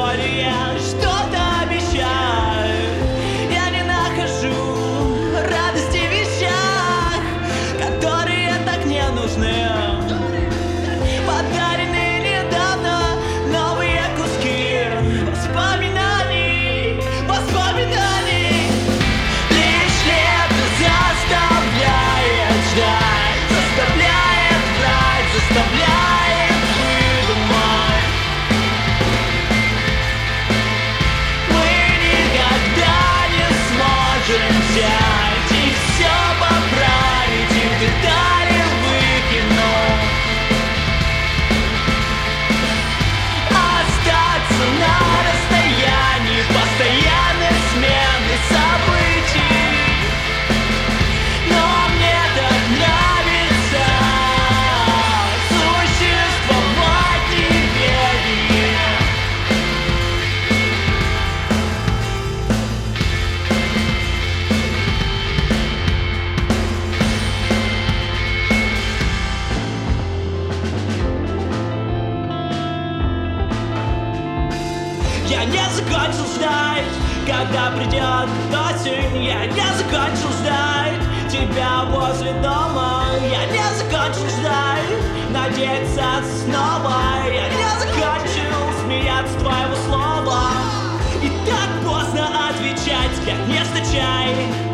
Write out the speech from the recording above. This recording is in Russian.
которые что-то обещают. Я не нахожу радости в вещах, которые так не нужны. Подаренные недавно новые куски воспоминаний, воспоминаний. Лишь лето заставляет ждать, заставляет врать, заставляет выдумать. Мы никогда не сможем взять и все поправить, и детали выкинуть. Остаться на расстоянии постоянной смены событий. Но мне так нравится существовать неверие. Я не закончил ждать, когда придет осень. Я не закончил ждать тебя возле дома. Я не закончил ждать, надеяться снова. Я не закончил смеяться твоего слова. И так поздно отвечать, как не стачай.